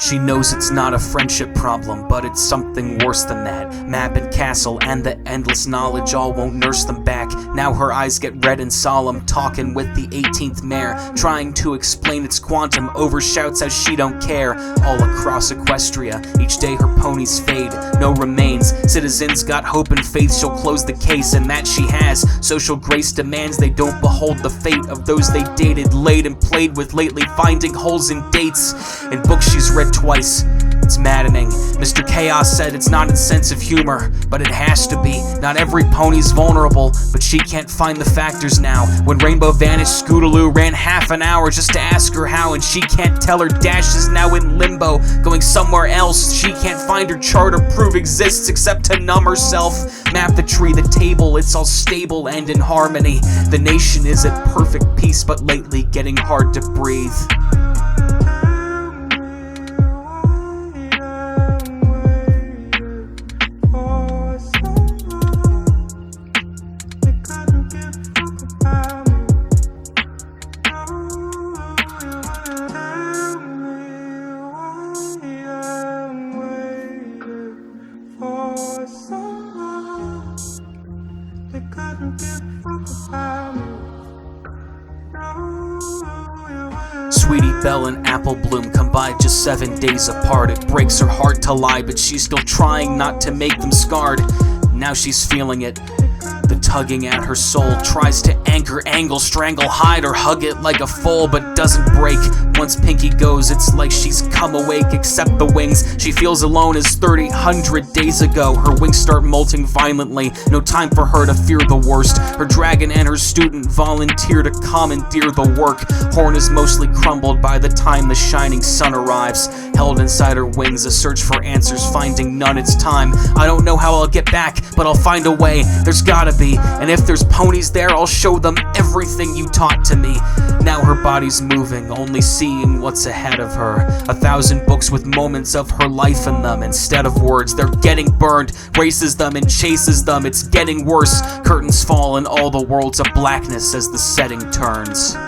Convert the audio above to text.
She knows it's not a friendship problem, but it's something worse than that. Map and castle and the endless knowledge all won't nurse them back. Now her eyes get red and solemn, talking with the 18th mare, trying to explain its quantum, overshouts how she don't care. All across Equestria, each day her ponies fade, no remains. Citizens got hope and faith she'll close the case, and that she has. Social grace demands they don't behold the fate of those they dated, laid and played with lately, finding holes in dates. In books she's read twice, it's maddening. Mr. Chaos said it's not a sense of humor, but it has to be. Not every pony's vulnerable, but she can't find the factors now. When Rainbow vanished, Scootaloo ran half an hour just to ask her how, and she can't tell her. Dash is now in limbo, going somewhere else. She can't find her chart or prove exists except to numb herself. Map the tree, the table, it's all stable and in harmony. The nation is at perfect peace, but lately getting hard to breathe. Sweetie Belle and Apple Bloom come by just 7 days apart. It breaks her heart to lie, but she's still trying not to make them scarred. Now she's feeling it, the tugging at her soul. Tries to anchor, angle, strangle, hide, or hug it like a foal, but doesn't break. Once Pinky goes, it's like she's come awake, except the wings. She feels alone as 300 days ago. Her wings start molting violently, no time for her to fear the worst. Her dragon and her student volunteer to commandeer the work. Horn is mostly crumbled by the time the shining sun arrives. Held inside her wings, a search for answers, finding none. It's time. I don't know how I'll get back, but I'll find a way. There's gotta be, and if there's ponies there, I'll show them everything you taught to me. Now her body's moving, only seeing what's ahead of her. 1,000 books with moments of her life in them. Instead of words, they're getting burned. Races them and chases them, it's getting worse. Curtains fall and all the world's a blackness as the setting turns.